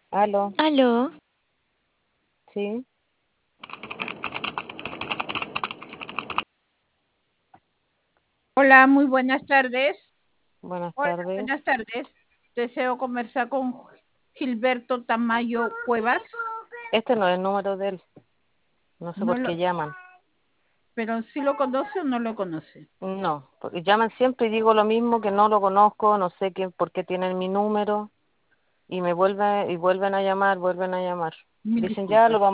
Aló, Aló, sí, Hola, muy buenas tardes. buenas Hola, buenas tardes. tardes. Deseo conversar con Gilberto Tamayo Cuevas. Este no es el número de él, no sé No por lo, qué llaman. pero si lo conoce o no lo conoce. No, porque llaman siempre y digo lo mismo, que no lo conozco, no sé por qué tienen mi número y vuelven a llamar, vuelven a llamar. Mil Dicen ya lo disculpas. vamos